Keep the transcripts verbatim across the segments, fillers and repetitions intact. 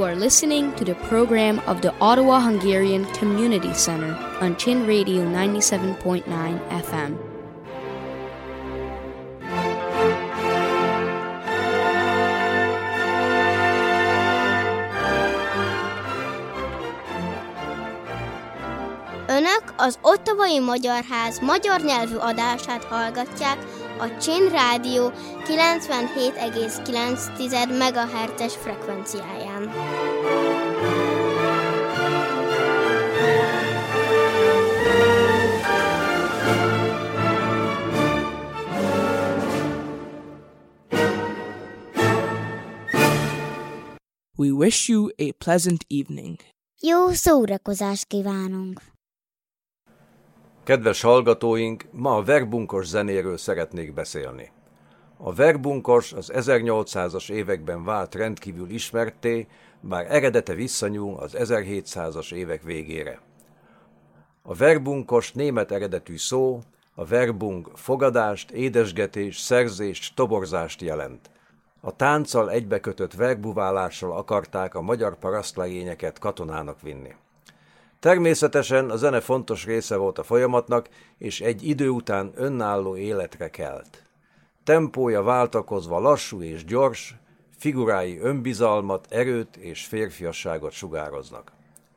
are listening to the program of the Ottawa Hungarian Community Center on Chin Radio ninety-seven point nine F M. Önök az Ottawai Magyar Ház magyar nyelvű adását hallgatják a Chin Rádió kilencvenhét egész kilenc megahertzes frekvenciáján. We wish you a pleasant evening. Jó szórakozást kívánunk! Kedves hallgatóink, ma a verbunkos zenéről szeretnék beszélni. A verbunkos az ezernyolcszázas években vált rendkívül ismertté, bár eredete visszanyúl az ezerhétszázas évek végére. A verbunkos német eredetű szó, a verbung fogadást, édesgetést, szerzést, toborzást jelent. A tánccal egybekötött verbuválással akarták a magyar parasztlegényeket katonának vinni. Természetesen a zene fontos része volt a folyamatnak, és egy idő után önálló életre kelt. Tempója váltakozva lassú és gyors, figurái önbizalmat, erőt és férfiasságot sugároznak.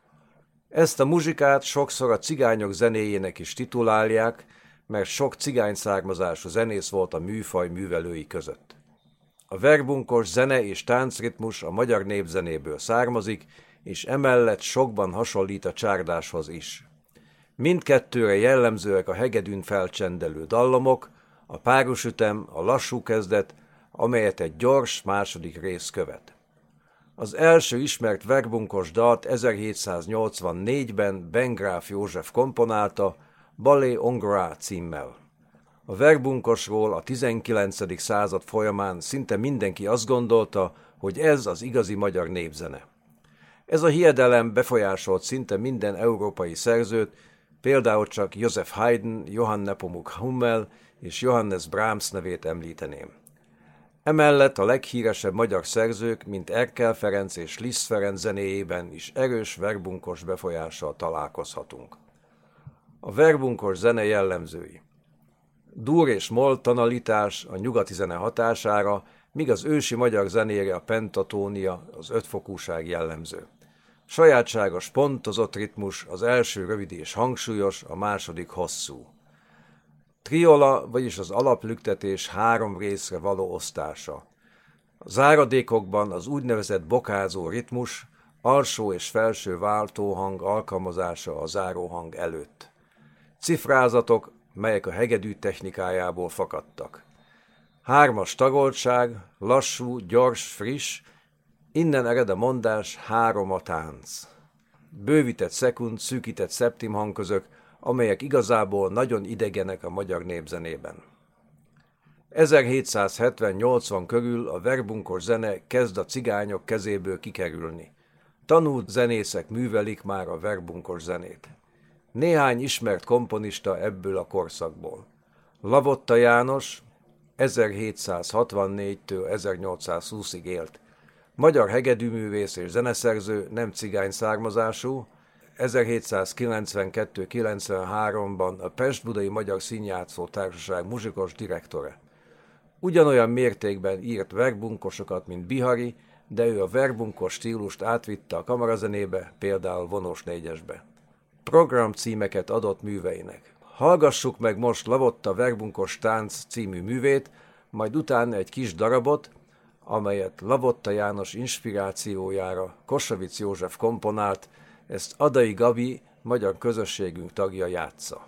Ezt a muzsikát sokszor a cigányok zenéjének is titulálják, mert sok cigány származású zenész volt a műfaj művelői között. A verbunkos zene és táncritmus a magyar népzenéből származik, és emellett sokban hasonlít a csárdáshoz is. Mindkettőre jellemzőek a hegedűn felcsendelő dallamok, a párosütem, a lassú kezdet, amelyet egy gyors második rész követ. Az első ismert verbunkos dalt ezerhétszáznyolcvannégyben Ben Gráf József komponálta, Ballet Hongrois címmel. A verbunkosról a tizenkilencedik század folyamán szinte mindenki azt gondolta, hogy ez az igazi magyar népzene. Ez a hiedelem befolyásolt szinte minden európai szerzőt, például csak Joseph Haydn, Johann Nepomuk Hummel és Johannes Brahms nevét említeném. Emellett a leghíresebb magyar szerzők, mint Erkel Ferenc és Liszt Ferenc zenéjében is erős verbunkos befolyással találkozhatunk. A verbunkos zene jellemzői. Dur és moll tonalitás a nyugati zene hatására, míg az ősi magyar zenére a pentatónia, az ötfokúság jellemző. Sajátságos pontozott ritmus, az első rövid és hangsúlyos, a második hosszú. Triola, vagyis az alaplüktetés három részre való osztása. A záradékokban az úgynevezett bokázó ritmus, alsó és felső váltóhang alkalmazása a záróhang előtt. Cifrázatok, melyek a hegedű technikájából fakadtak. Hármas tagoltság, lassú, gyors, friss, innen ered a mondás három a tánc. Bővített szekund, szűkített szeptim hangközök, amelyek igazából nagyon idegenek a magyar népzenében. ezerhétszázhetven-nyolcvan körül a verbunkos zene kezd a cigányok kezéből kikerülni. Tanult zenészek művelik már a verbunkos zenét. Néhány ismert komponista ebből a korszakból. Lavotta János ezerhétszázhatvannégytől ezernyolcszázhúszig élt. Magyar hegedűművész és zeneszerző, nem cigány származású, ezerhétszázkilencvenkettő-kilencvenháromban a Pest-Budai Magyar Színjátszó Társaság muzsikos direktore. Ugyanolyan mértékben írt verbunkosokat, mint Bihari, de ő a verbunkos stílust átvitte a kamarazenébe, például Vonós négyesbe. Programcímeket adott műveinek. Hallgassuk meg most Lavotta verbunkos tánc című művét, majd utána egy kis darabot, amelyet Lavotta János inspirációjára Kossuth József komponált, ezt Adai Gabi, magyar közösségünk tagja játsza.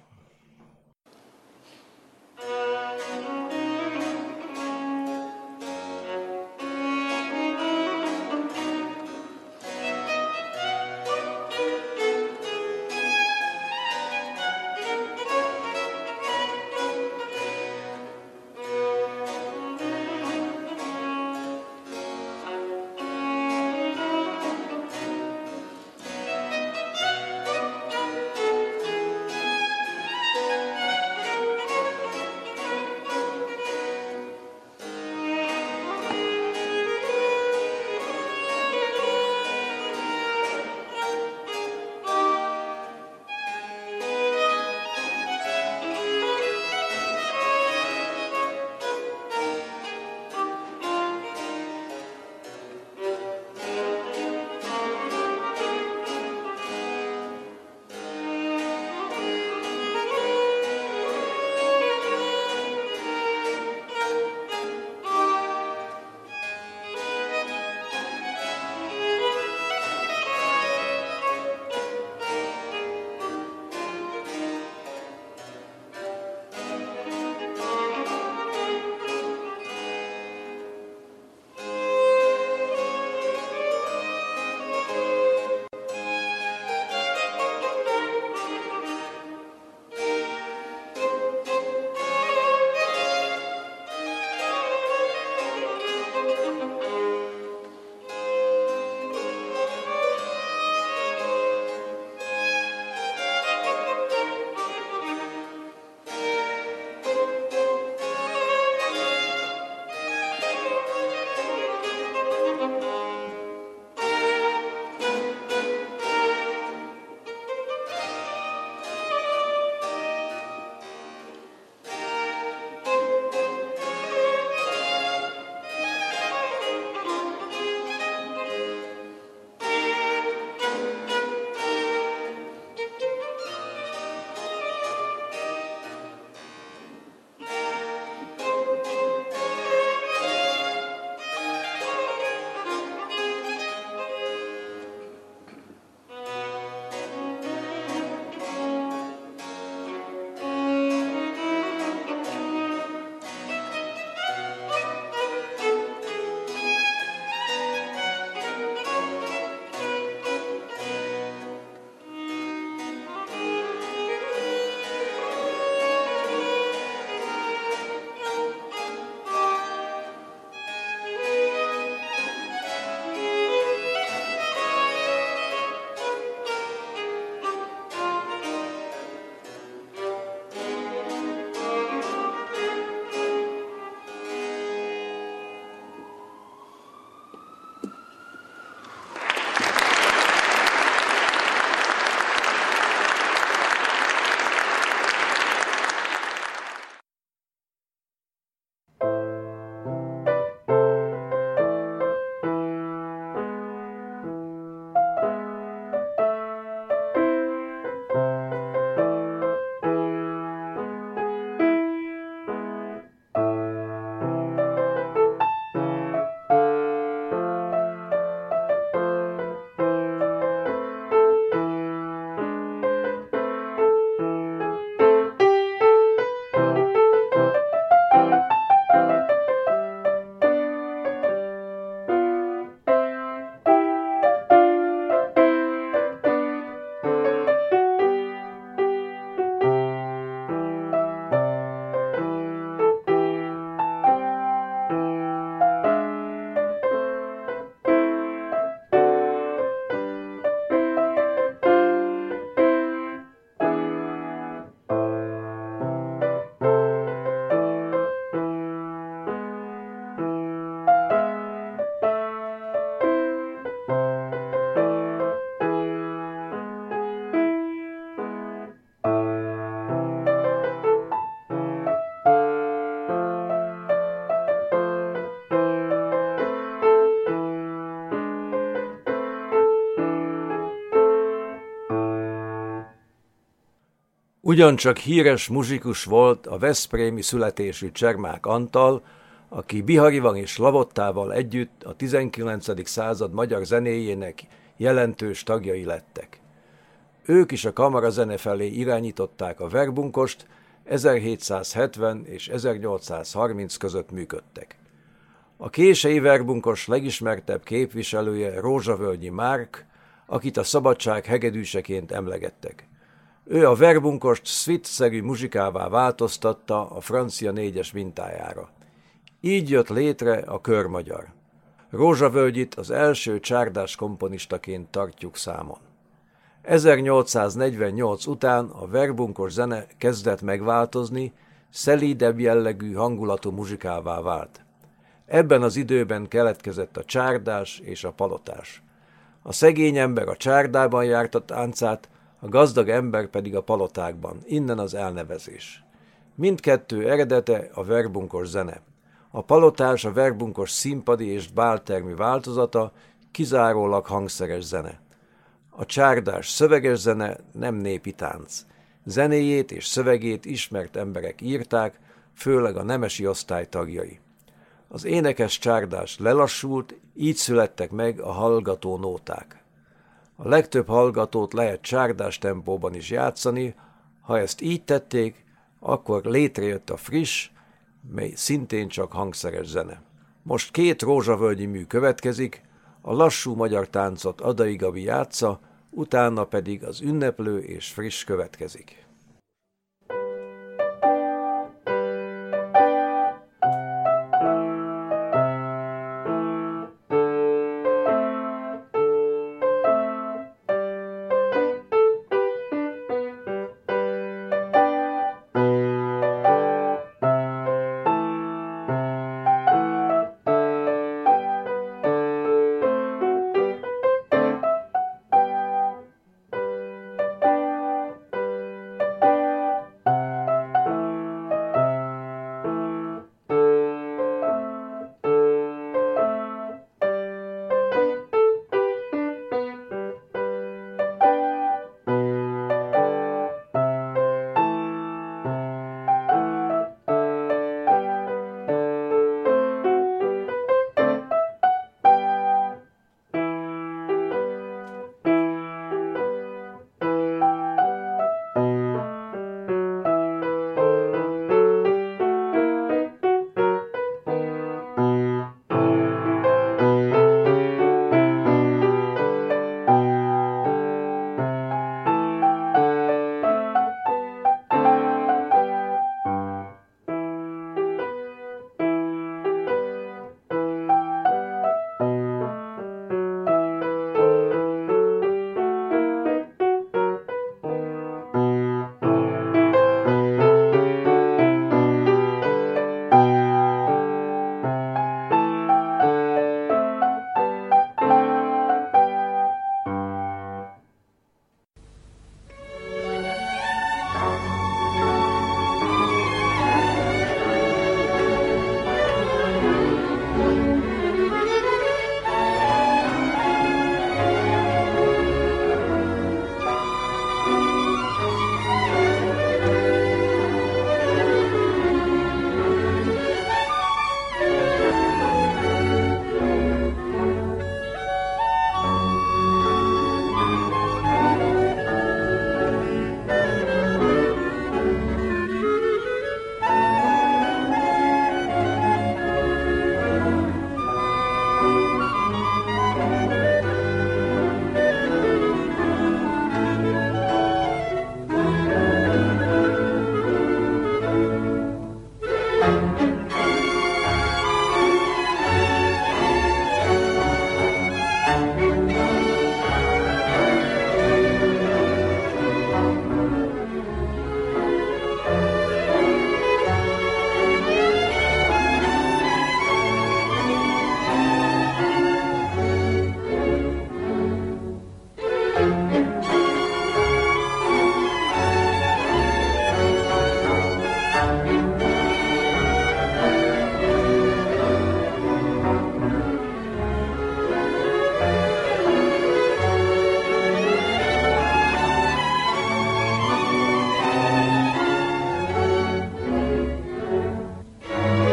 Ugyancsak híres muzsikus volt a veszprémi születésű Csermák Antal, aki Biharival és Lavottával együtt a tizenkilencedik század magyar zenéjének jelentős tagjai lettek. Ők is a kamarazene felé irányították a Verbunkost, ezerhétszázhetven és ezernyolcszázharminc között működtek. A kései verbunkos legismertebb képviselője Rózsavölgyi Márk, akit a szabadság hegedűseként emlegettek. Ő a verbunkost suite-szerű muzsikává változtatta a francia négyes mintájára. Így jött létre a körmagyar. Rózsavölgyit az első csárdás komponistaként tartjuk számon. ezernyolcszáznegyvennyolc után a verbunkos zene kezdett megváltozni, szelídebb jellegű hangulatú muzsikává vált. Ebben az időben keletkezett a csárdás és a palotás. A szegény ember a csárdában járta táncát, a gazdag ember pedig a palotákban, innen az elnevezés. Mindkettő eredete a verbunkos zene. A palotás a verbunkos színpadi és báltermi változata, kizárólag hangszeres zene. A csárdás szöveges zene, nem népi tánc. Zenéjét és szövegét ismert emberek írták, főleg a nemesi osztály tagjai. Az énekes csárdás lelassult, így születtek meg a hallgató nóták. A legtöbb hallgatót lehet csárdás tempóban is játszani, ha ezt így tették, akkor létrejött a friss, mely szintén csak hangszeres zene. Most két rózsavölgyi mű következik, a lassú magyar táncot Adai Gabi játsza, utána pedig az ünneplő és friss következik.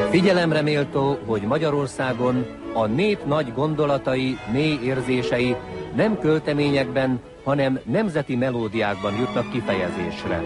Figyelemre méltó, hogy Magyarországon a nép nagy gondolatai, mély érzései nem költeményekben, hanem nemzeti melódiákban jutnak kifejezésre.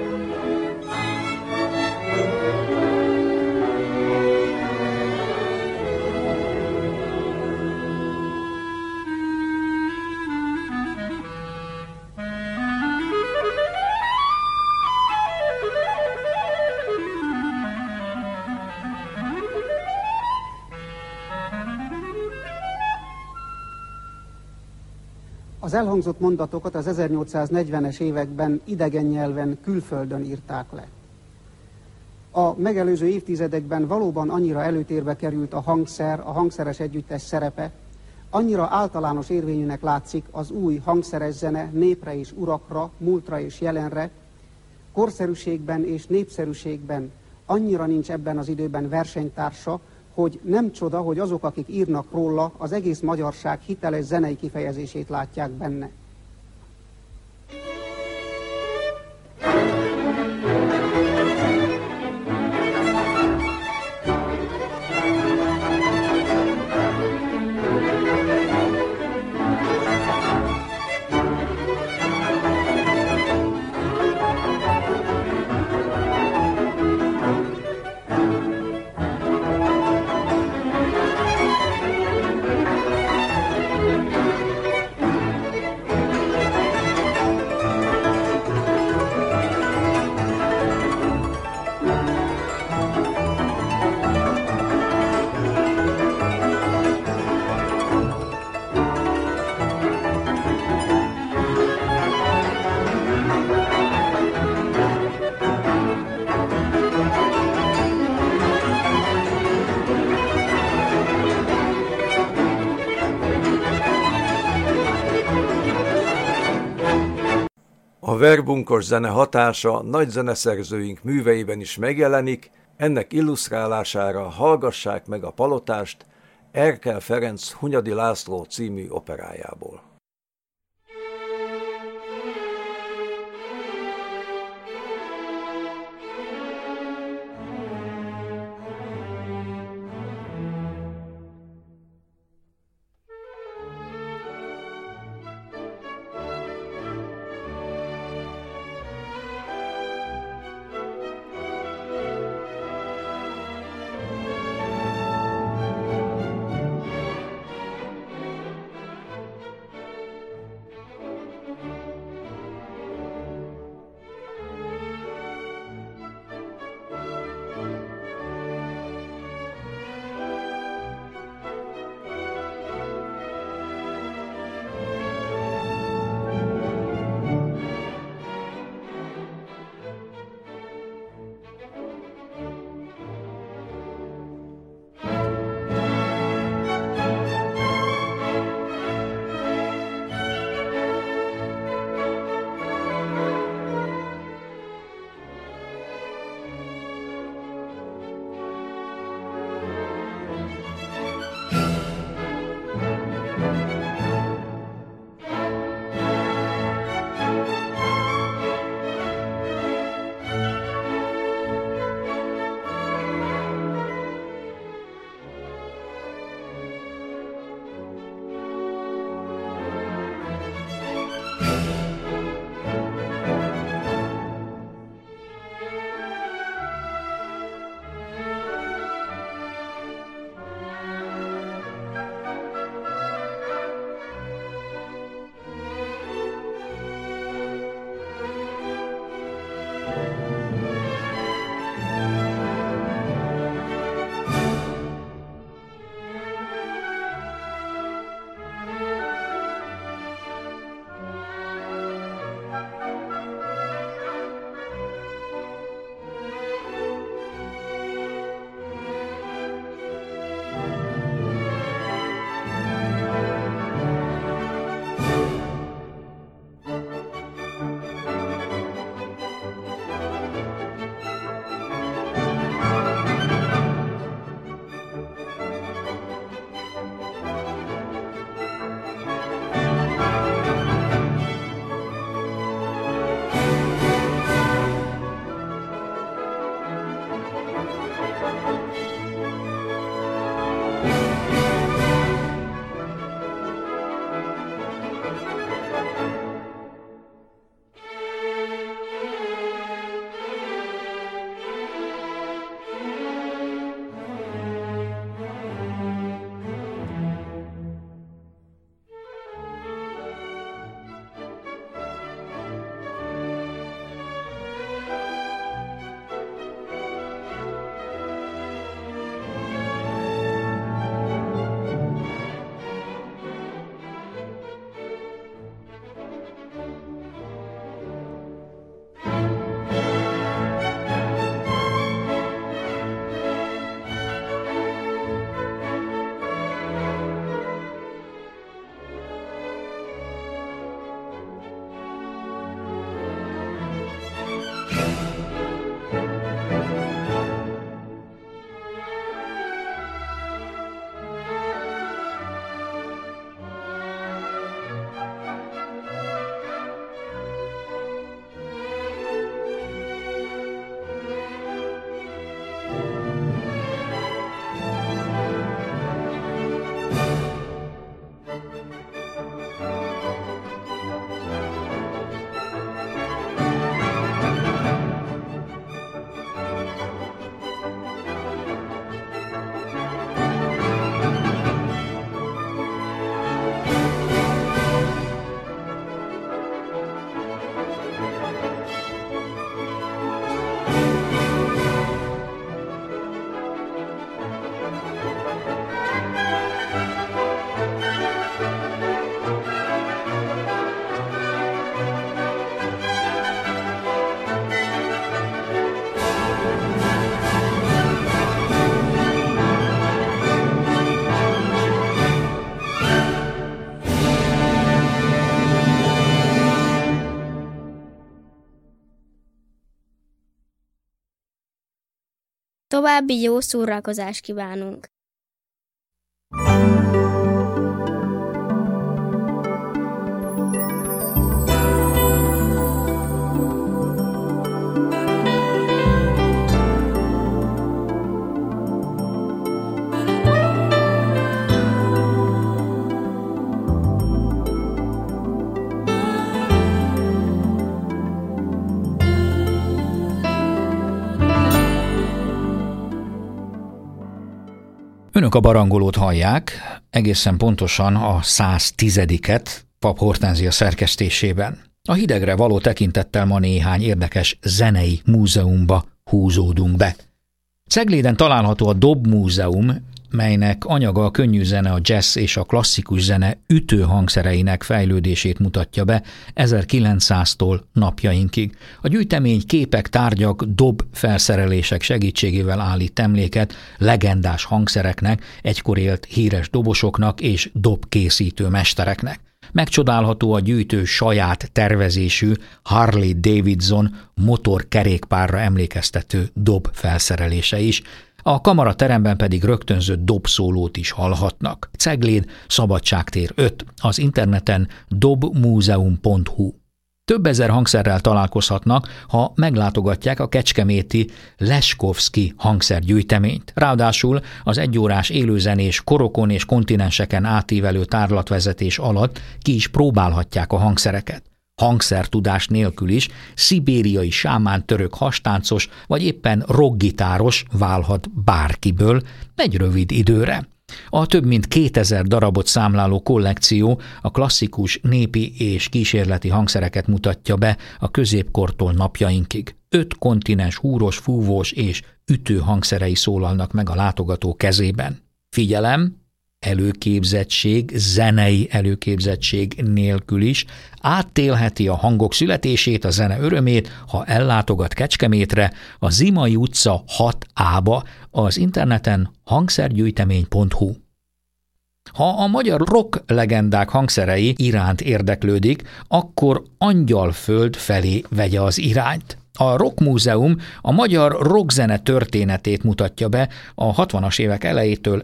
Az elhangzott mondatokat az ezernyolcszáznegyvenes években idegen nyelven külföldön írták le. A megelőző évtizedekben valóban annyira előtérbe került a hangszer, a hangszeres együttes szerepe, annyira általános érvényűnek látszik az új hangszeres zene népre és urakra, múltra és jelenre, korszerűségben és népszerűségben annyira nincs ebben az időben versenytársa, hogy nem csoda, hogy azok, akik írnak róla, az egész magyarság hiteles zenei kifejezését látják benne. A verbunkos zene hatása nagy zeneszerzőink műveiben is megjelenik, ennek illusztrálására hallgassák meg a Palotást Erkel Ferenc Hunyadi László című operájából. További jó szórakozást kívánunk! Önök a barangolót hallják, egészen pontosan a száztizediket Pap Hortenzia szerkesztésében. A hidegre való tekintettel ma néhány érdekes zenei múzeumba húzódunk be. Cegléden található a Dob Múzeum, melynek anyaga a könnyű zene, a jazz és a klasszikus zene ütő hangszereinek fejlődését mutatja be ezerkilencszáztól napjainkig. A gyűjtemény képek, tárgyak, dob felszerelések segítségével állít emléket legendás hangszereknek, egykor élt híres dobosoknak és dobkészítő mestereknek. Megcsodálható a gyűjtő saját tervezésű Harley Davidson motorkerékpárra emlékeztető dob felszerelése is, a kamarateremben pedig rögtönzött dobszólót is hallhatnak. Cegléd, Szabadságtér öt, az interneten dobmuseum pont hu. Több ezer hangszerrel találkozhatnak, ha meglátogatják a kecskeméti Leskovszky hangszergyűjteményt. Ráadásul az egyórás élőzenés korokon és kontinenseken átívelő tárlatvezetés alatt ki is próbálhatják a hangszereket. Hangszertudás nélkül is szibériai sámán, török hastáncos vagy éppen rockgitáros válhat bárkiből egy rövid időre. A több mint kétezer darabot számláló kollekció a klasszikus, népi és kísérleti hangszereket mutatja be a középkortól napjainkig. Öt kontinens húros, fúvós és ütő hangszerei szólalnak meg a látogató kezében. Figyelem! Előképzettség, zenei előképzettség nélkül is áttélheti a hangok születését, a zene örömét, ha ellátogat Kecskemétre, a Zimai utca hat á-ba, az interneten hangszergyűjtemény pont hu. Ha a magyar rock legendák hangszerei iránt érdeklődik, akkor Angyalföld felé vegye az irányt. A Rock Múzeum a magyar rockzene történetét mutatja be a hatvanas évek elejétől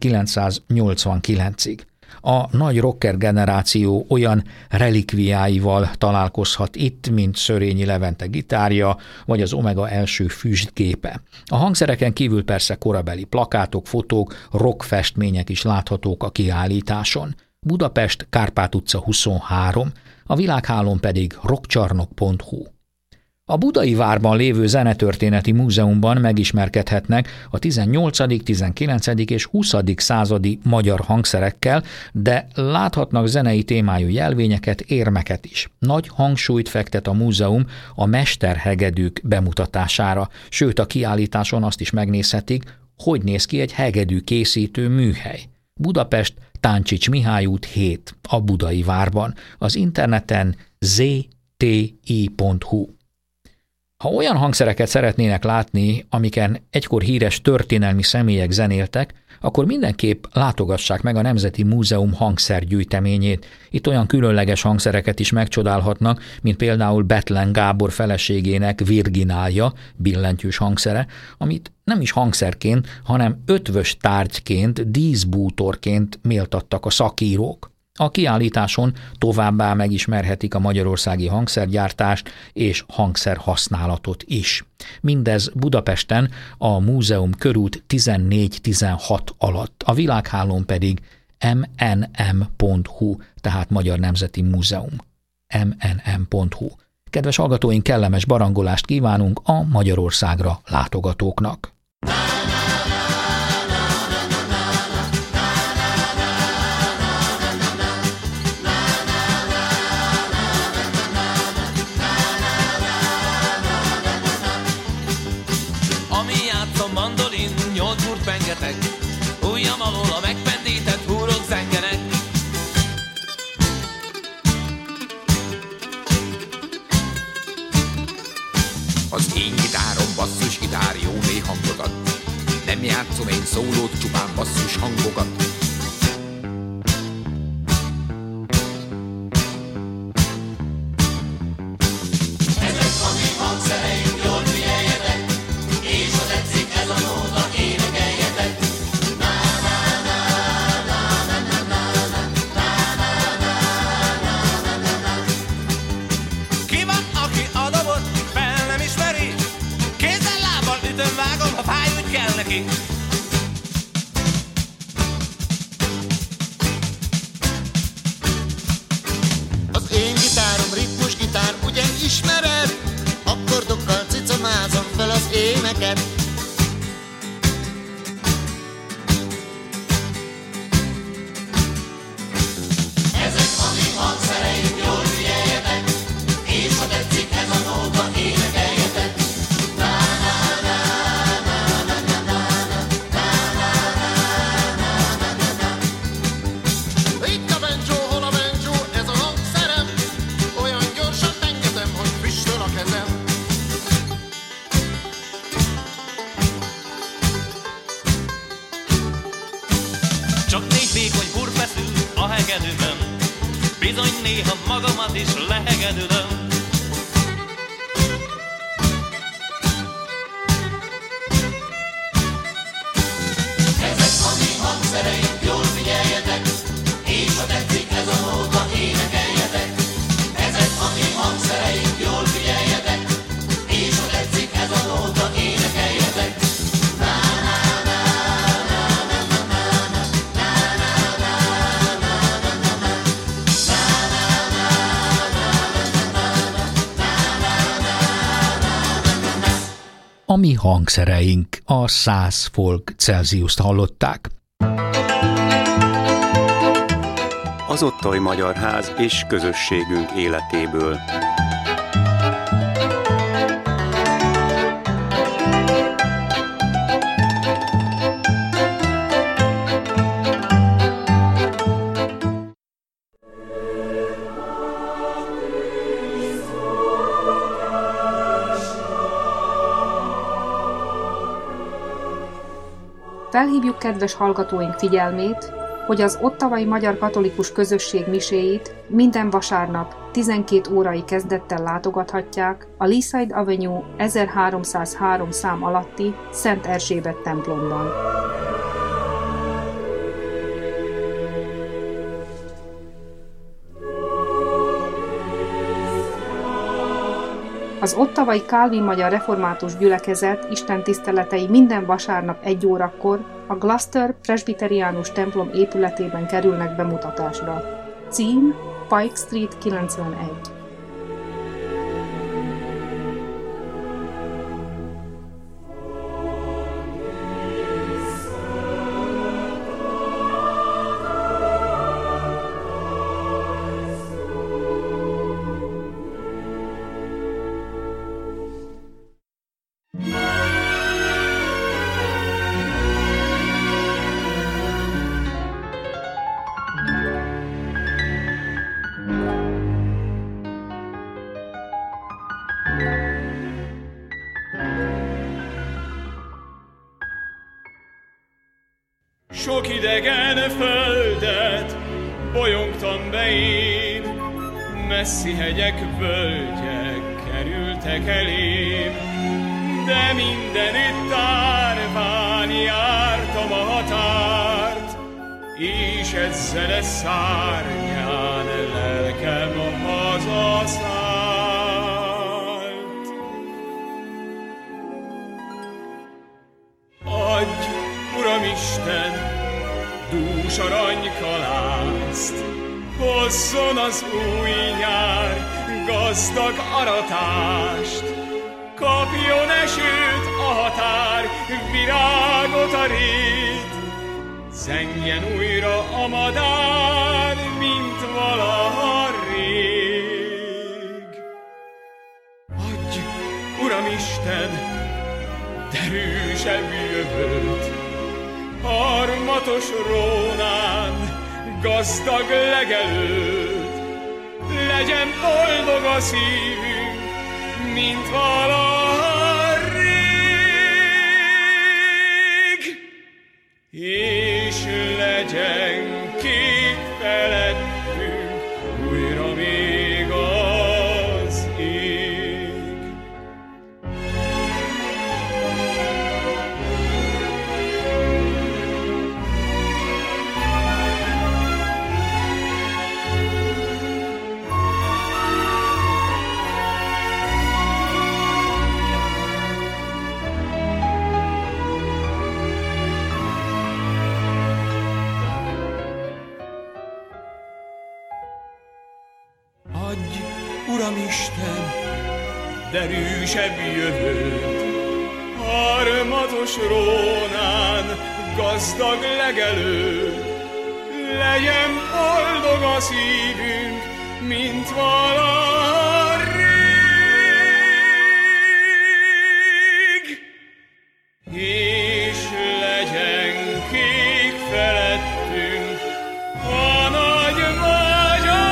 ezerkilencszáznyolcvankilencig. A nagy rocker generáció olyan relikviáival találkozhat itt, mint Szörényi Levente gitárja, vagy az Omega első füstgépe. A hangszereken kívül persze korabeli plakátok, fotók, rockfestmények is láthatók a kiállításon. Budapest, Kárpát utca huszonhárom, a világhálón pedig rockcsarnok pont hu. A Budai várban lévő zenetörténeti múzeumban megismerkedhetnek a tizennyolcadik, tizenkilencedik és huszadik századi magyar hangszerekkel, de láthatnak zenei témájú jelvényeket, érmeket is. Nagy hangsúlyt fektet a múzeum a mesterhegedűk bemutatására, sőt a kiállításon azt is megnézhetik, hogy néz ki egy hegedű készítő műhely. Budapest, Táncsics Mihály út hét, a Budai várban, az interneten zé té i pont hu. Ha olyan hangszereket szeretnének látni, amiken egykor híres történelmi személyek zenéltek, akkor mindenképp látogassák meg a Nemzeti Múzeum hangszergyűjteményét. Itt olyan különleges hangszereket is megcsodálhatnak, mint például Bethlen Gábor feleségének Virginálja, billentyűs hangszere, amit nem is hangszerként, hanem ötvös tárgyként, díszbútorként méltattak a szakírók. A kiállításon továbbá megismerhetik a magyarországi hangszergyártást és hangszerhasználatot is. Mindez Budapesten a múzeum körút tizennégy tizenhat alatt, a világhálón pedig em en em pont hú, tehát Magyar Nemzeti Múzeum. em en em pont hú. Kedves hallgatóink, kellemes barangolást kívánunk a Magyarországra látogatóknak. Ujjam alól a megpendített húrok zengenek. Az én gitárom basszus gitár jó mély hangot ad. Nem játszom én szólót, csupán basszus hangokat. Ezek a mi hangszereink, jól figyeljetek, és ha tetszik ez a nóta, énekeljetek. Az én gitárom ritmus gitár, ugye ismered? Akkordokkal cicomázom fel az éneket. Ezek a mi hangszereink, jól figyeljetek, és ha tetszik ez a nóta, énekeljetek. Bizony néha magamat is lehegedülöm. Ezek a mi hangszereink, jól figyeljetek, és ha tetszik ez a nóta, énekeljetek. Ezek a mi hangszereink, jól figyeljetek, és ha tetszik ez a nóta, énekeljetek. A mi hangszereink, a száz folk Celsiust hallották. Az Ottawai Magyar Ház és közösségünk életéből. Felhívjuk kedves hallgatóink figyelmét, hogy az Ottawai Magyar Katolikus Közösség miséit minden vasárnap tizenkét órai kezdettel látogathatják a Leaside Avenue ezerháromszázhárom szám alatti Szent Erzsébet templomban. Az ottawai Kálvin Magyar Református Gyülekezet istentiszteletei minden vasárnap egy órakor a Gloucester Presbyteriánus templom épületében kerülnek bemutatásra. Cím Pike Street kilencvenegy. idegen földet bolyongtam be én, messzi hegyek, völgyek kerültek elém, de mindenütt árván jártam a határt, és ezzel szárnyán lelkem hazaszállt. Adj, Uramisten, dús aranykalászt, hozzon az új nyár gazdag aratást, kapjon esőt a határ, virágot a rét, zengjen újra a madár, mint valaha rég. Adj, Uramisten, derűsebb jövőt, harmatos Rónán gazdag legelőt, legyen boldog a szívünk, mint valaha rég, és legyen kék felettünk újra még az ég. Adj, Uramisten, derűsebb jövőt, harmatos Rónán gazdag legelőt, legyen boldog a szívünk, mint valaha rég, és legyen kék felettünk a nagy magyar.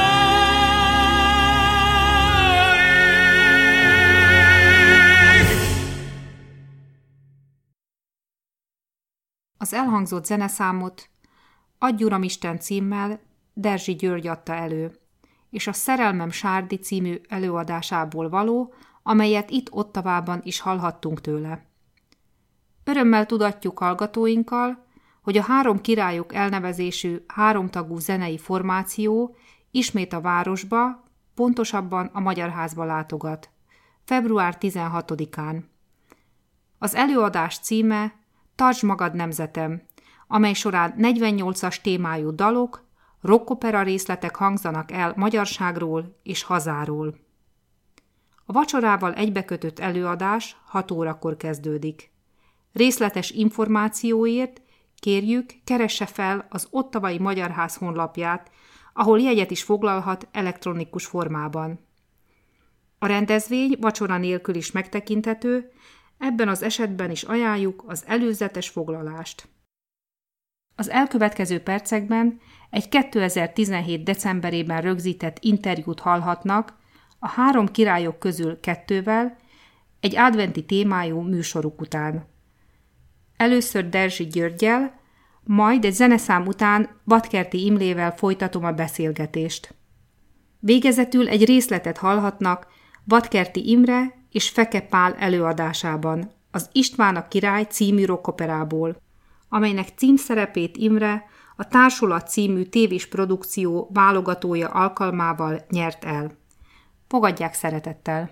Az elhangzott zeneszámot Adj, Uramisten címmel Derzsi György adta elő, és a Szerelmem Sárdi című előadásából való, amelyet itt Ottawában is hallhattunk tőle. Örömmel tudatjuk hallgatóinkkal, hogy a Három Királyok elnevezésű háromtagú zenei formáció ismét a városba, pontosabban a Magyarházba látogat, február tizenhatodikán. Az előadás címe Tartsd magad nemzetem, amely során negyvennyolcas témájú dalok, rockopera részletek hangzanak el magyarságról és hazáról. A vacsorával egybekötött előadás hat órakor kezdődik. Részletes információért kérjük, keresse fel az Ottawai Magyarház honlapját, ahol jegyet is foglalhat elektronikus formában. A rendezvény vacsora nélkül is megtekinthető, ebben az esetben is ajánljuk az előzetes foglalást. Az elkövetkező percekben egy kétezer-tizenhét decemberében rögzített interjút hallhatnak a Három Királyok közül kettővel egy adventi témájú műsoruk után. Először Derzsi Györggyel, majd egy zeneszám után Vadkerti Imrével folytatom a beszélgetést. Végezetül egy részletet hallhatnak Vadkerti Imre és Feke Pál előadásában, az István a király című rockoperából, amelynek címszerepét Imre a Társulat című tévés produkció válogatója alkalmával nyert el. Fogadják szeretettel!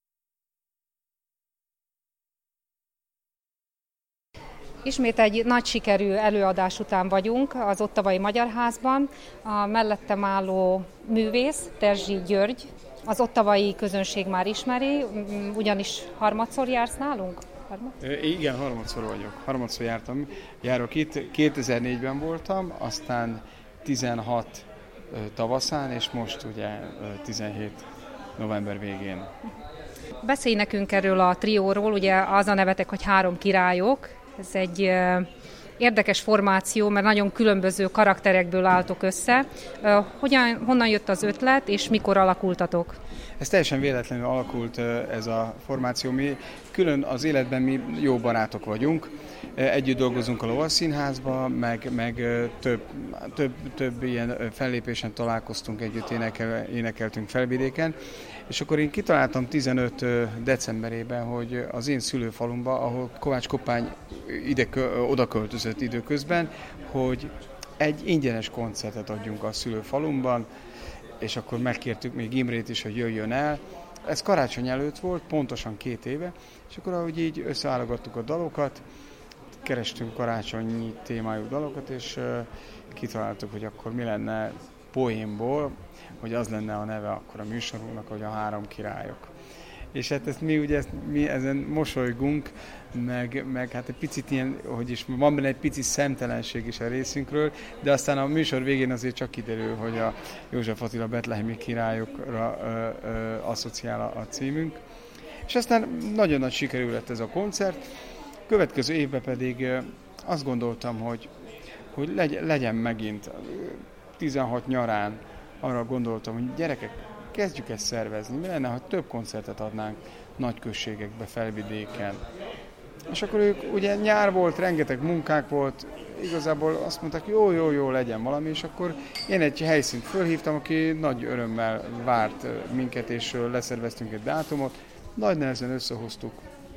Ismét egy nagy sikerű előadás után vagyunk az Ottawai Magyarházban. A mellettem álló művész, Derzsi György, az ottawai közönség már ismeri, ugyanis harmadszor jársz nálunk? Harmad? Igen, harmadszor vagyok. Harmadszor jártam, járok itt. kétezer-négyben voltam, aztán tizenhat tavaszán, és most ugye tizenhét november végén. Beszélj nekünk erről a trióról, ugye az a nevetek, hogy Három Királyok. Ez egy érdekes formáció, mert nagyon különböző karakterekből álltok össze. Hogyan, honnan jött az ötlet, és mikor alakultatok? Ez teljesen véletlenül alakult ez a formáció. Mi külön az életben mi jó barátok vagyunk. Együtt dolgozunk a Lovasszínházban, meg, meg több, több, több ilyen fellépésen találkoztunk, együtt énekel, énekeltünk Felvidéken. És akkor én kitaláltam tizenöt decemberében, hogy az én szülőfalumban, ahol Kovács Koppány ide, oda költözött időközben, hogy egy ingyenes koncertet adjunk a szülőfalumban, és akkor megkértük még Imrét is, hogy jöjjön el. Ez karácsony előtt volt, pontosan két éve, és akkor ahogy így összeállgattuk a dalokat, kerestünk karácsonyi témájú dalokat, és kitaláltuk, hogy akkor mi lenne poénból, hogy az lenne a neve akkor a műsorunknak, hogy a Három királyok. És hát ezt mi ugye ezt, mi ezen mosolygunk, meg, meg hát egy picit ilyen, hogy is van benne egy pici szemtelenség is a részünkről, de aztán a műsor végén azért csak kiderül, hogy a József Attila betlehemi királyokra ö, ö, asszociál a, a címünk. És aztán nagyon nagy sikerül lett ez a koncert. Következő évben pedig ö, azt gondoltam, hogy, hogy legy, legyen megint tizenhat nyarán, arra gondoltam, hogy gyerekek, kezdjük ezt szervezni. Mi lenne, ha több koncertet adnánk nagy községekbe, Felvidéken. És akkor ők, ugye nyár volt, rengeteg munkák volt, igazából azt mondták, jó, jó, jó, legyen valami, és akkor én egy helyszínt fölhívtam, aki nagy örömmel várt minket, és leszerveztünk egy dátumot. Nagy nehezen összehoztuk,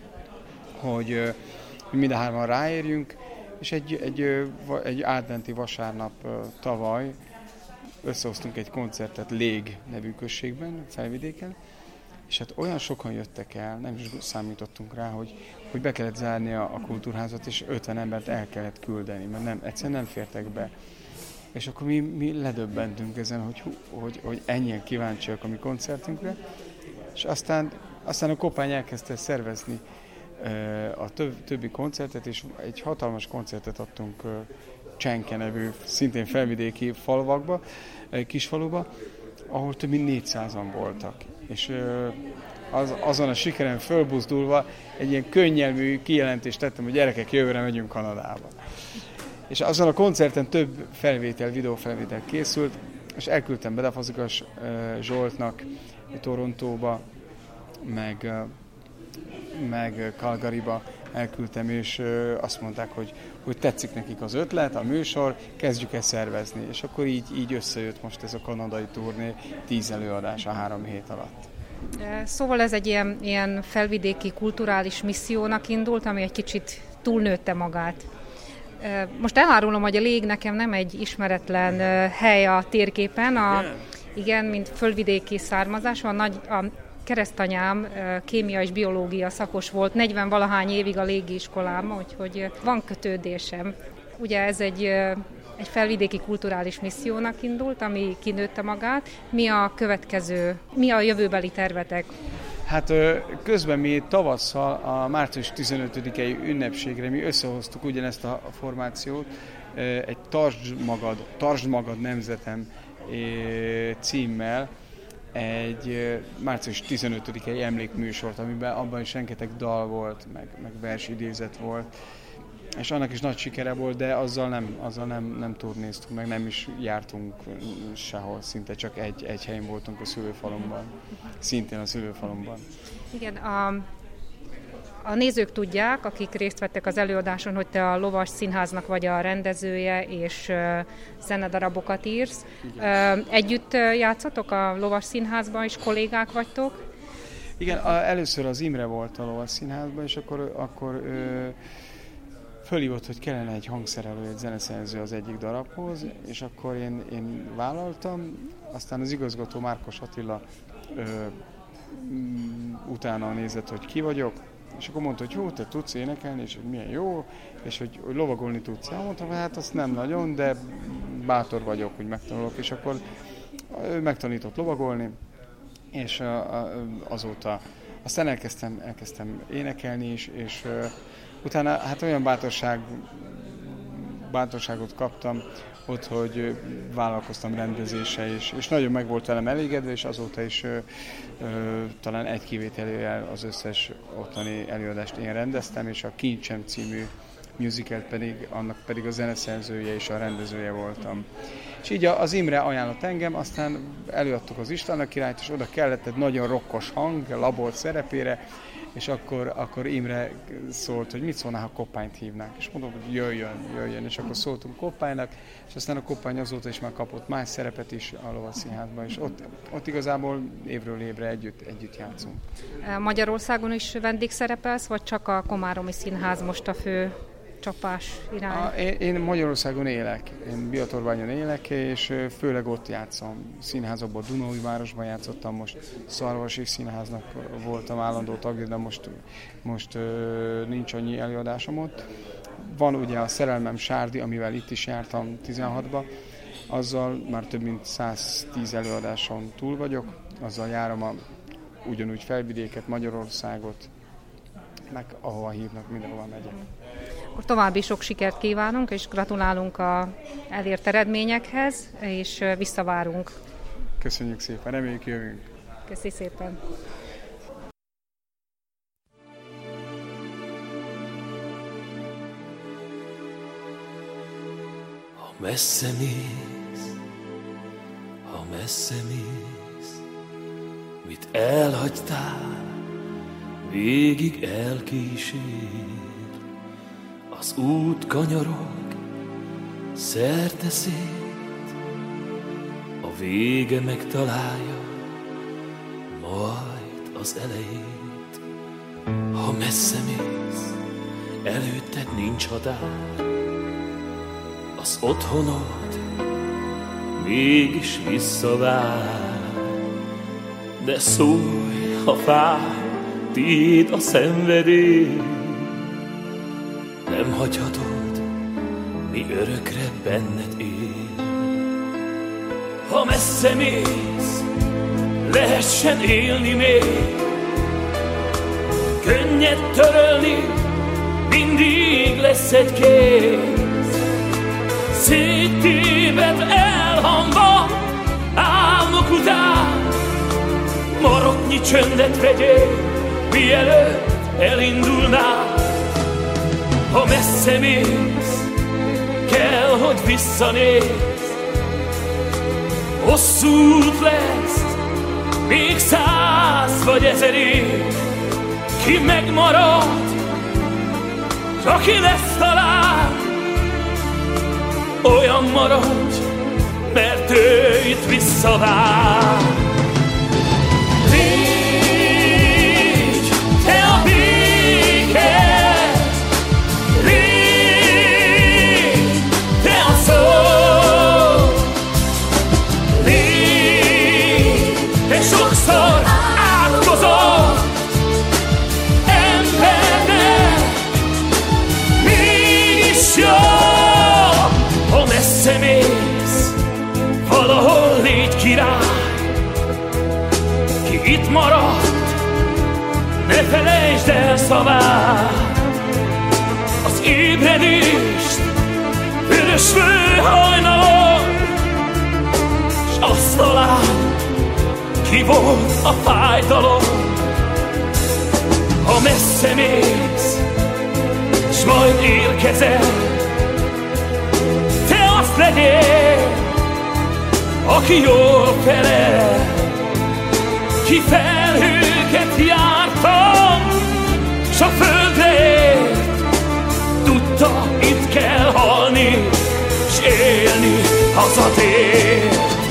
hogy mind a hárman ráérjünk, és egy, egy, egy adventi vasárnap tavaly összehoztunk egy koncertet Lég nevű községben, Felvidéken, és hát olyan sokan jöttek el, nem is számítottunk rá, hogy, hogy be kellett zárni a, a kultúrházat, és ötven embert el kellett küldeni, mert nem, egyszerűen nem fértek be. És akkor mi, mi ledöbbentünk ezen, hogy, hogy, hogy ennyien kíváncsiak a mi koncertünkre, és aztán, aztán a Koppány elkezdte szervezni a több, többi koncertet, és egy hatalmas koncertet adtunk Csenke nevű, szintén felvidéki falvakba, kisfaluba, ahol több mint négyszázan voltak. És az, azon a sikeren fölbuzdulva egy ilyen könnyelmű kijelentést tettem, hogy gyerekek, jövőre megyünk Kanadába. És azon a koncerten több felvétel, videófelvétel készült, és elküldtem Bedefazekas Zsoltnak Torontóba, meg, meg Calgaryba elküldtem, és azt mondták, hogy, hogy tetszik nekik az ötlet, a műsor, kezdjük el szervezni. És akkor így, így összejött most ez a kanadai turné, tíz előadás a három hét alatt. Szóval ez egy ilyen, ilyen felvidéki kulturális missziónak indult, ami egy kicsit túlnőtte magát. Most elárulom, hogy a Lég nekem nem egy ismeretlen hely a térképen, a, igen, mint fölvidéki származás, a nagy... A keresztanyám kémia és biológia szakos volt, negyven-valahány évig a légi iskolában, úgyhogy van kötődésem. Ugye ez egy, egy felvidéki kulturális missziónak indult, ami kinőtte magát. Mi a következő, mi a jövőbeli tervetek? Hát közben mi tavasszal a március tizenötödikei ünnepségre mi összehoztuk ugyanezt a formációt, egy Tartsd magad, Tartsd magad nemzetem címmel, egy március tizenötödikei emlékműsort, amiben abban is rengeteg dal volt, meg, meg versidézet volt, és annak is nagy sikere volt, de azzal nem, azzal nem, nem turnéztunk, meg nem is jártunk sehol, szinte csak egy, egy helyen voltunk a szülőfalumban, szintén a szülőfalumban. Igen, a, a nézők tudják, akik részt vettek az előadáson, hogy te a Lovasszínháznak vagy a rendezője, és uh, zenedarabokat írsz. Uh, együtt játszatok a Lovasszínházban, és kollégák vagytok? Igen, a, először az Imre volt a Lovasszínházban, és akkor, akkor ö, fölhívott, hogy kellene egy hangszerelő, egy zeneszerző az egyik darabhoz, és akkor én, én vállaltam, aztán az igazgató Márkos Attila ö, utána nézett, hogy ki vagyok, és akkor mondta, hogy jó, te tudsz énekelni, és hogy milyen jó, és hogy, hogy lovagolni tudsz. Ja, mondtam, hát azt nem nagyon, de bátor vagyok, hogy megtanulok, és akkor ő megtanított lovagolni, és azóta aztán elkezdtem, elkezdtem énekelni is, és utána hát olyan bátorság, bátorságot kaptam ott, hogy vállalkoztam rendezéssel, és, és nagyon meg volt velem elégedve, és azóta is ö, ö, talán egy kivételével az összes ottani előadást én rendeztem, és a Kincsem című musicalt pedig, annak pedig a zeneszerzője és a rendezője voltam. És így az Imre ajánlott engem, aztán előadtuk az István királyt, és oda kellett egy nagyon rokkos hang Labolt szerepére, és akkor, akkor Imre szólt, hogy mit szólnál, ha Koppányt hívnánk. És mondom, hogy jöjjön, jöjjön, és akkor szóltunk Koppánynak, és aztán a Koppány azóta is már kapott más szerepet is a Lovasszínházban, és ott, ott igazából évről évre együtt, együtt játszunk. Magyarországon is vendégszerepelsz, vagy csak a Komáromi Színház most a fő csapás irány? A, én, én Magyarországon élek, én Biatorbányon élek, és főleg ott játszom. Színházakban, Dunaújvárosban játszottam, most Szarvasi Színháznak voltam állandó tagja, de most, most ö, nincs annyi előadásom ott. Van ugye a Szerelmem Sárdi, amivel itt is jártam tizenhatba, azzal már több mint száztíz előadáson túl vagyok, azzal járom a, ugyanúgy Felvidéket, Magyarországot, meg ahova hívnak, mindenhova megyek. Akkor további sok sikert kívánunk, és gratulálunk az elért eredményekhez, és visszavárunk. Köszönjük szépen, reméljük jövünk. Köszi szépen. Ha messze mész, ha messze mész, mit elhagytál, végig elkísér. Az út kanyarog, szerte szét, a vége megtalálja majd az elejét. Ha messze mész, előtted nincs határ, az otthonod mégis visszavár. De szólj, ha fáj, tiéd a szenvedély, nem hagyhatod, mi örökre benned él. Ha messze mész, lehessen élni még, könnyed törölni, mindig lesz egy kéz. Széttéved elhangva, álmok után, maroknyi csöndet vegyél, mielőtt elindulnál. Ha messze mész, kell, hogy visszanézz, hosszú út lesz, még száz vagy ezer év. Ki megmarad, s aki lesz talán, olyan maradj, mert ő itt visszavár. Légy te a béke, sokszor átkozott embernek, mégis jó. Ha messze mész, valahol légy király, ki itt maradt, ne felejtsd el szavát. Az ébredést vörös főhajnalon, s azt talán ki volt a fájdalom. Ha messze mész, s majd érkezel, te azt legyél, aki jól felel. Ki felhőket jártam, s a földre ért, tudta, itt kell halni, s élni hazatér.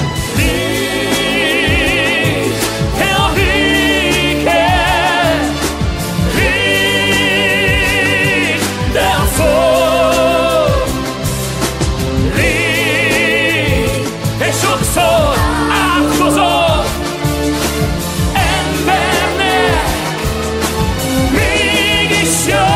Sokszor átkozott embernek, mégis jó.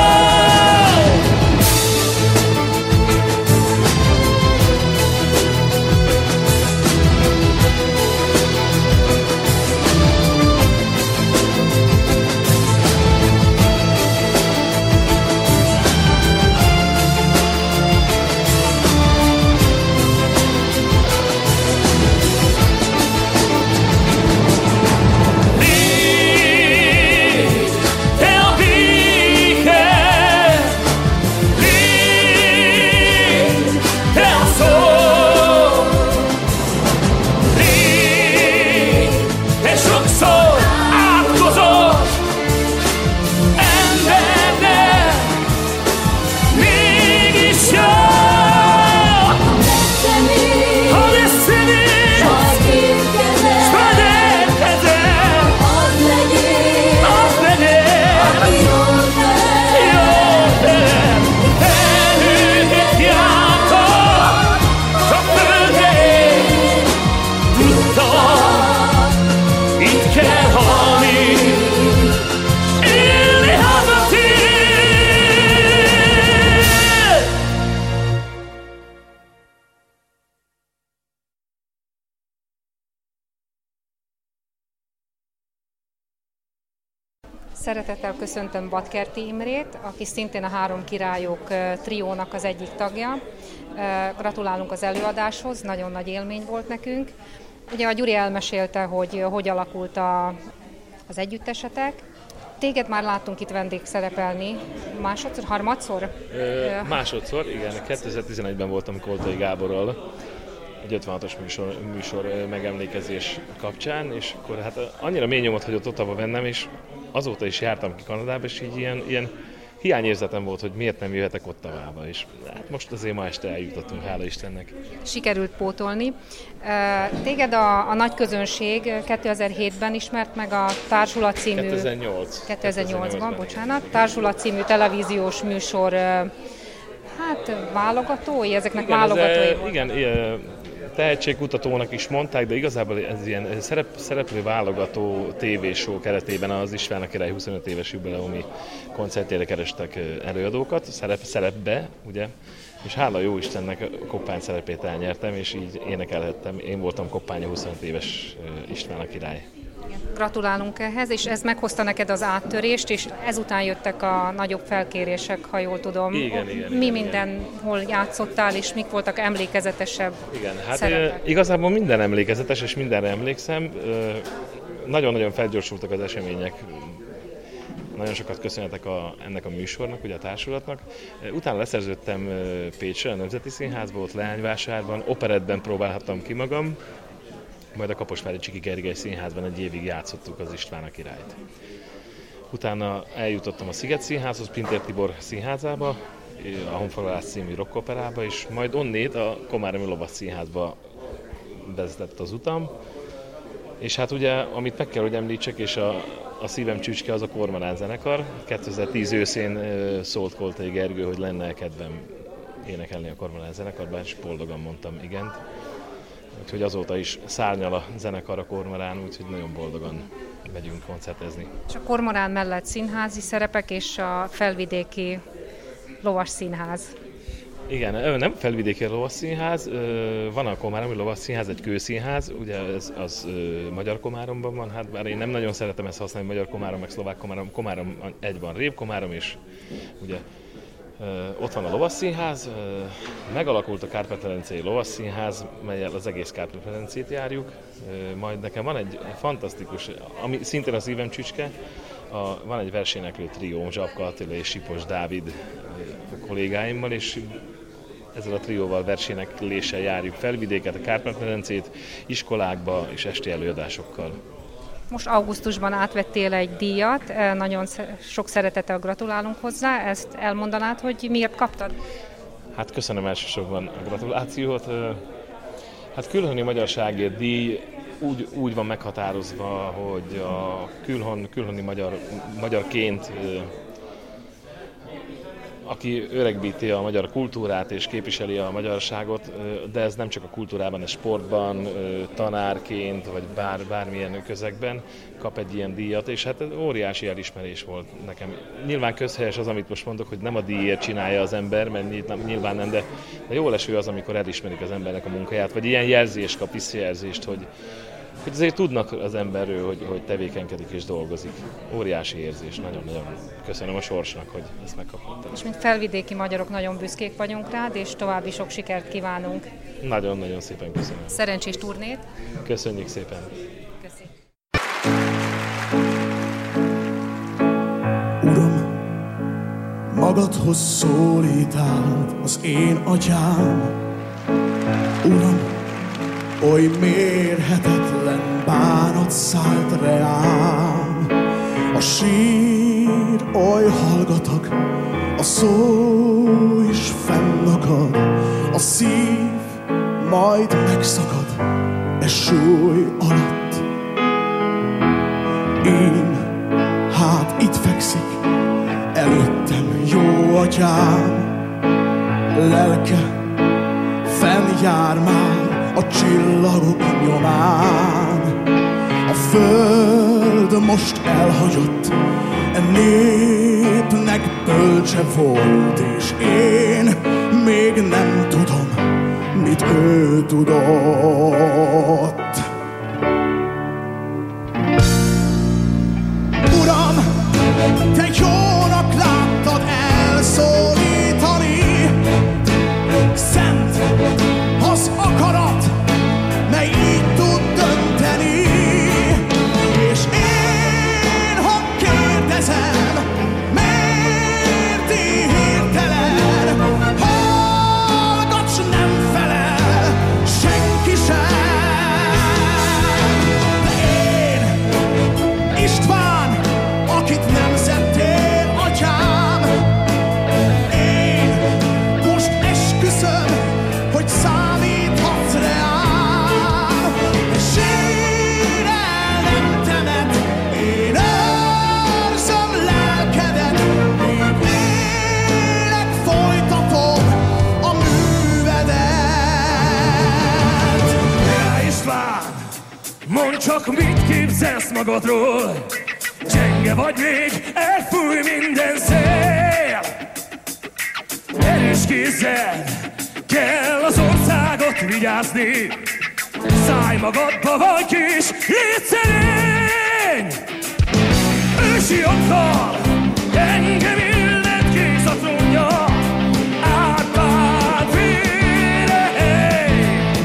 Szeretettel köszöntöm Badkerti Imrét, aki szintén a Három Királyok triónak az egyik tagja. Gratulálunk az előadáshoz, nagyon nagy élmény volt nekünk. Ugye a Gyuri elmesélte, hogy hogy alakult a, az együttesetek. Téged már láttunk itt vendégszerepelni másodszor, harmadszor? Ö, másodszor, igen. kétezer-tizenegyben voltam Koltai Gáborral egy ötvenhatos műsor, műsor megemlékezés kapcsán, és akkor hát annyira mély nyomot hagyott Ottawa bennem, és azóta is jártam ki Kanadába, és így ilyen, ilyen hiányérzetem volt, hogy miért nem jöhetek Ottavába, és hát most azért ma este eljutottunk, hála Istennek. Sikerült pótolni. Téged a, a nagy közönség kétezer-hétben ismert meg a Társulat című... kétezer-nyolc. kétezer-nyolcban, bocsánat. Társulat című televíziós műsor, hát válogatói, ezeknek igen, válogatói ez, igen, tehetségkutatónak is mondták, de igazából ez ilyen szerep, szereplő válogató tévéshow keretében az István a Király huszonöt éves jubileumi koncertjére kerestek előadókat, szerep, szerepbe, ugye, és hála jó Istennek Koppány szerepét elnyertem, és így énekelhettem. Én voltam Koppány a huszonöt éves István a Király. Gratulálunk ehhez, és ez meghozta neked az áttörést, és ezután jöttek a nagyobb felkérések, ha jól tudom. Igen, igen, Mi igen, mindenhol igen. játszottál, és mik voltak emlékezetesebb Igen, hát szerepek? Igazából minden emlékezetes, és mindenre emlékszem. Nagyon-nagyon felgyorsultak az események. Nagyon sokat köszönhetek a, ennek a műsornak, ugye a társulatnak. Utána leszerződtem Pécsre, a Nemzeti Színházban, ott Leányvásárban, operettben próbálhattam ki magam, majd a Kaposvári Csiki Gergely Színházban egy évig játszottuk az István a Királyt. Utána eljutottam a Sziget Színházhoz, Pintér Tibor színházába, a Honfoglalás című rockoperába, és majd onnét a Komáromi Lovasz Színházba vezetett az utam. És hát ugye, amit meg kell, hogy említsek, és a, a szívem csücske, az a Kormorán zenekar. kétezer-tíz őszén szólt Koltai Gergő, hogy lenne kedvem énekelni a Kormorán zenekarban, és boldogan mondtam igent. Úgyhogy azóta is szárnyal a zenekar a Kormorán, úgyhogy nagyon boldogan megyünk koncertezni. És a Kormorán mellett színházi szerepek és a Felvidéki Lovas Színház. Igen, nem Felvidéki Lovas Színház, van a Komáromi Lovas Színház, egy kőszínház, ugye ez az Magyar Komáromban van, hát bár én nem nagyon szeretem ezt használni, Magyar Komárom, meg Szlovák Komárom, Komárom egy van, Rév Komárom, és ugye ott van a Lovasszínház, megalakult a Kárpát-medencei Lovasszínház, melyel az egész Kárpát-medencét járjuk. Majd nekem van egy fantasztikus, ami szintén az szívem csücske, a, van egy verséneklő trióm, Zsapka Attila és Sipos Dávid kollégáimmal, és ezzel a trióval versénekléssel járjuk Felvidéket, a Kárpát-medencét, iskolákba és esti előadásokkal. Most augusztusban átvettél egy díjat, nagyon sok szeretettel gratulálunk hozzá, ezt elmondanád, hogy miért kaptad? Hát köszönöm elsősorban a gratulációt. Hát külhoni magyarságért díj úgy, úgy van meghatározva, hogy a külhon, külhoni magyar, magyarként, aki öregbíti a magyar kultúrát és képviseli a magyarságot, de ez nem csak a kultúrában, ez sportban, tanárként, vagy bár, bármilyen közegben kap egy ilyen díjat, és hát óriási elismerés volt nekem. Nyilván közhelyes az, amit most mondok, hogy nem a díjért csinálja az ember, mert nyilván nem, de, de jó eső az, amikor elismerik az embernek a munkáját, vagy ilyen jelzést kap, visszajelzést, hogy hogy azért tudnak az emberről, hogy, hogy tevékenykedik és dolgozik. Óriási érzés, nagyon-nagyon köszönöm a sorsnak, hogy ezt megkaphattam. És mint felvidéki magyarok nagyon büszkék vagyunk rád, és további sok sikert kívánunk. Nagyon-nagyon szépen köszönöm. Szerencsés turnét. Köszönjük szépen. Köszönjük. Uram, magadhoz szólítáld az én atyám. Uram, oly mérhetetlen bánat szállt reám, a sír oly hallgatag, a szó is fennakad, a szív majd megszakad e súly alatt. Én, hát itt fekszik előttem jó atyám, lelke fennjár már a csillagok nyomán. A föld most elhagyott, e népnek bölcse volt, és én még nem tudom, mit ő tudott. Uram, hiszesz magadról, gyenge vagy még, elfúj minden szél. Erős kézzel kell az országot vigyázni, szállj magadba, vagy kis, légy szerény! Ősi okkal engem illet kész a trónja, Árpád vére, hey!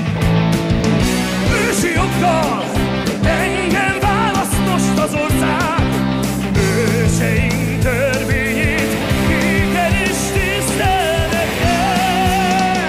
Ősi okkal engem választ most az ország, őseink törvényét igenis tisztelnek el.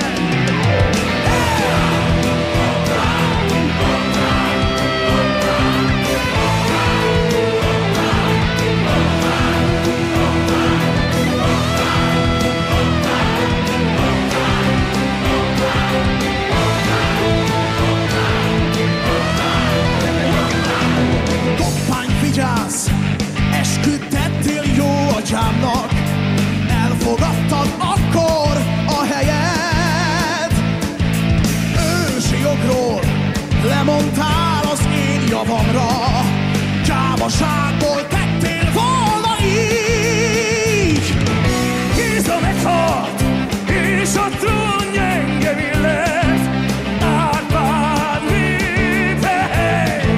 Koppány, vigyázz! Esküdtettél jó atyámnak, elfogadtad akkor a helyed. Ősi jogról lemondtál az én javamra, gyávaságból tettél volna így. Géza meghalt, és a trón engem illet, Árpád népe, hey!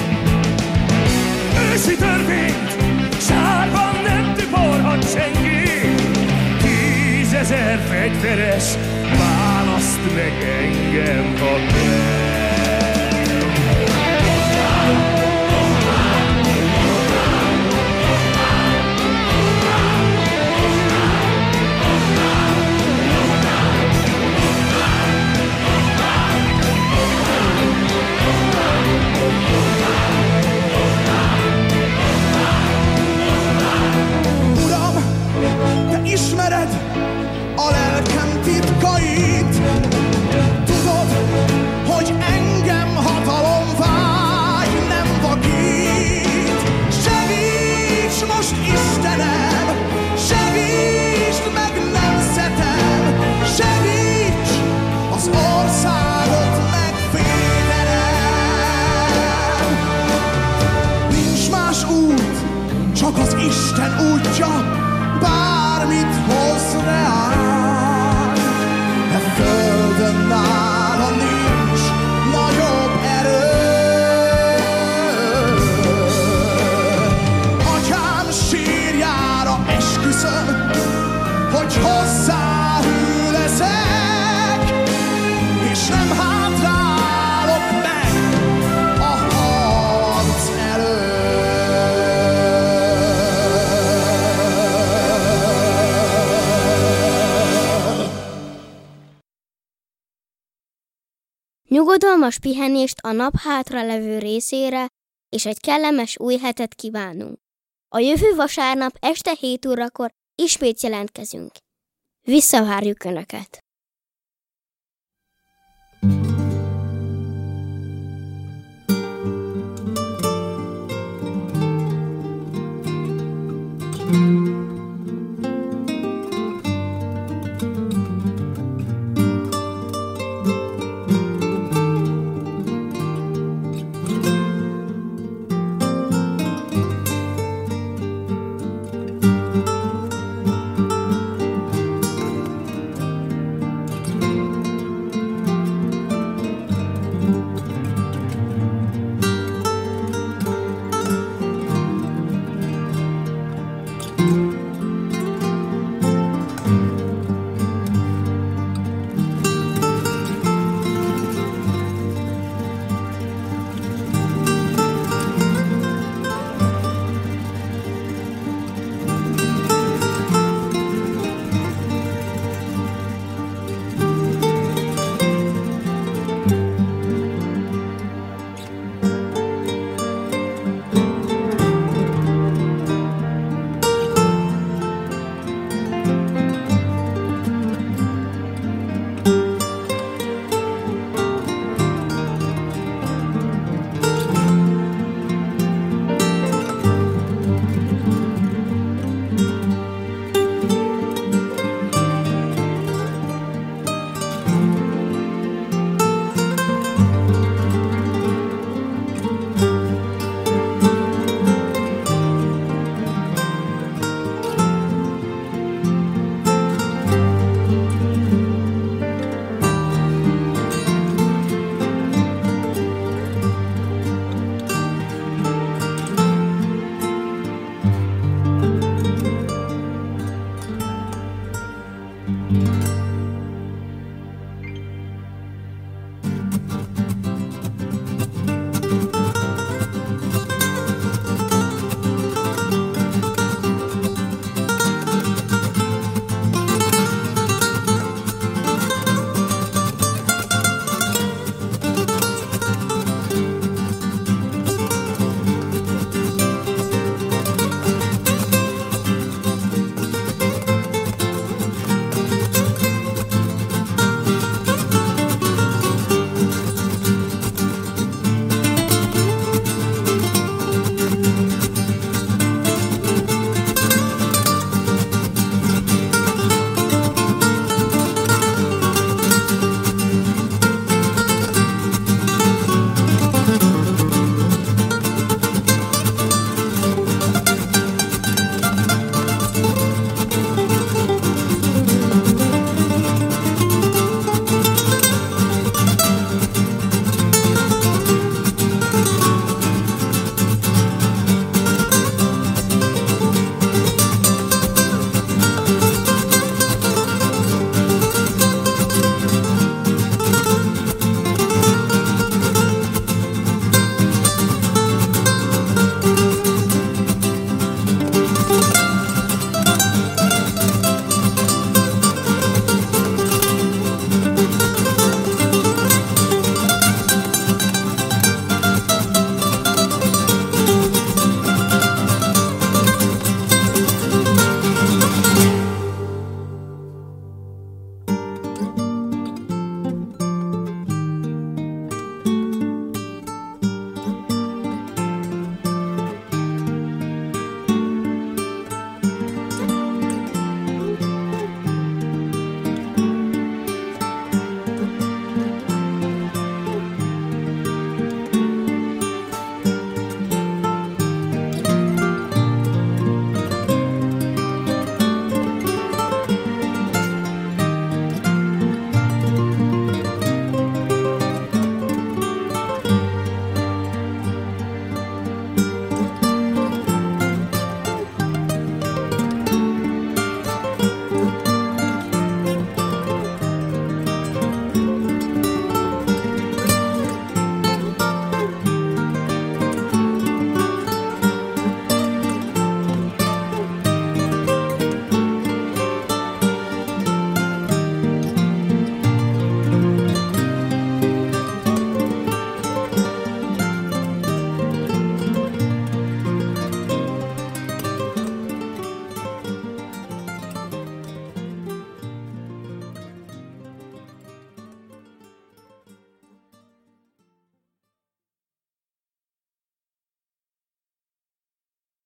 Ősi törvényt sárban nem tiporhat senki, tízezer fegyveres választ meg engem, ha kell. Uram, te ismered a lelkem titkait, tudod, hogy engem hatalom vágy nem vakít. Segíts most, Istenem, segíts meg nemzetem, segíts az országot megvédenem. Nincs más út, csak az Isten útja, bármit hoz reál. E földön nála nincs nagyobb erő. Atyám sírjára esküszöm, hogy hozzáhű leszek, és nem hátrálok meg a harc elől. Nyugodalmas pihenést a nap hátra levő részére, és egy kellemes új hetet kívánunk. A jövő vasárnap este hét órakor ismét jelentkezünk. Visszavárjuk Önöket!